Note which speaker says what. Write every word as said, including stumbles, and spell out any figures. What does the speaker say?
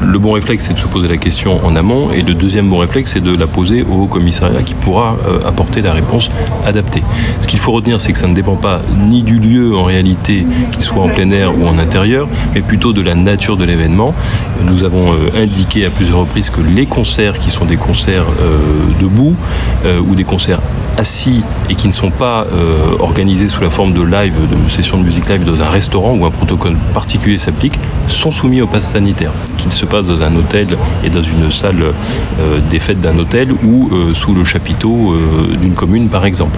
Speaker 1: le bon réflexe, c'est de se poser la question en amont, et le deuxième bon réflexe, c'est de la poser au commissariat qui pourra euh, apporter la réponse adaptée. Ce qu'il faut retenir, c'est que ça ne dépend pas ni du lieu en réalité, qu'il soit en plein air ou en intérieur, mais plutôt de la nature de l'événement. Nous avons euh, indiqué à plusieurs reprises que les concerts qui sont des concerts euh, debout euh, ou des concerts assis et qui ne sont pas euh, organisés sous la forme de live, de session de musique live dans un restaurant où un protocole particulier s'applique, sont soumis au pass sanitaire, qu'il se passe dans un hôtel et dans une salle euh, des fêtes d'un hôtel ou euh, sous le chapiteau euh, d'une commune par exemple.